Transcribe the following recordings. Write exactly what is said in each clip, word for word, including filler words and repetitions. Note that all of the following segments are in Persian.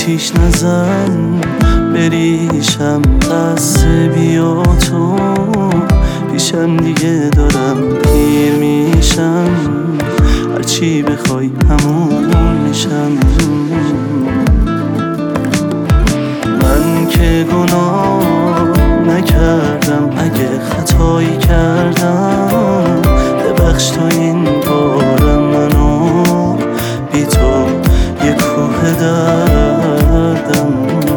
آتیش نزن بریشم، دست بیا تو پیشم، دیگه دارم پیر میشم، هرچی بخوای همون میشم. من که گناه نکردم، اگه خطایی کردم ببخش تا این بارم، منو بی تو یه کوه دردم.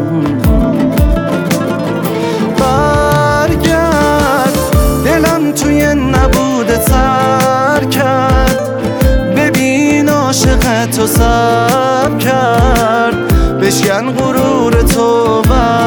برگرد دلم توی نبوده تر کرد، ببین عاشقتو سب کرد، بشکن غرور تو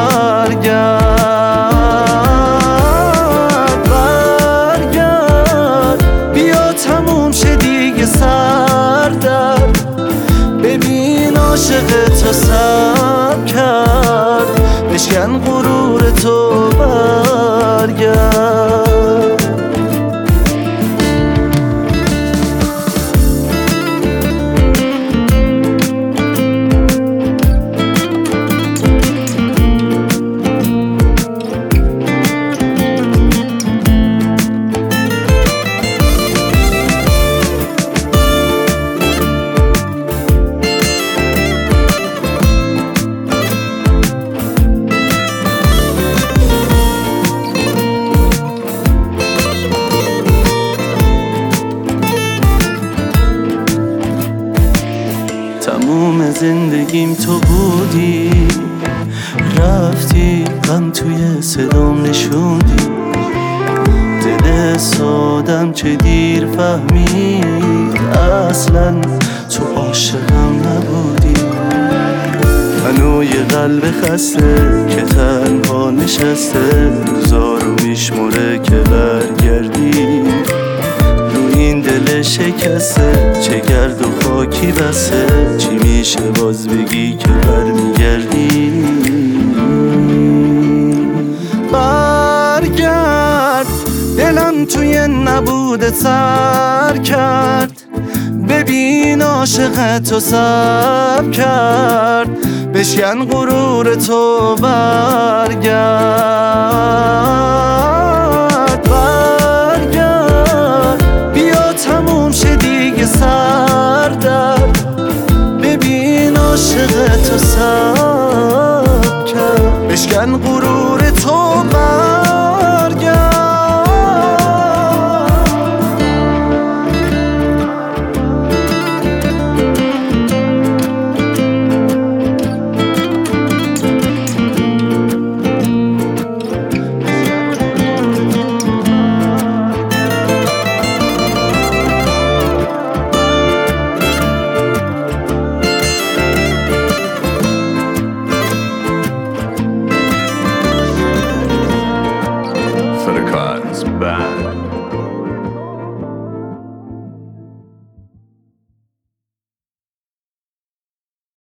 برگرد. برگرد بیا تموم شه دیگه سردرد، ببین عاشقتو سب کرد، بشکن غرور تو برگرد. تموم زندگیم تو بودی، رفتی غم توی صدام نشوندی، دل سادم چه دیر فهمید اصلا تو عاشقم نبودی. منو یه قلب خسته که تنها نشسته، روزارو میشموره که برگردی، این دل شکسته چه گرد و خاکی بسه، چی میشه باز بگی که برمیگردی. برگرد دلم توی نبوده تر کرد، ببین عاشقتو سب کرد، بشکن غرور تو برگرد. تموم شه دیگه سردرد، ببین عاشقتو سب کرد، بشکن غرور تو برگرد.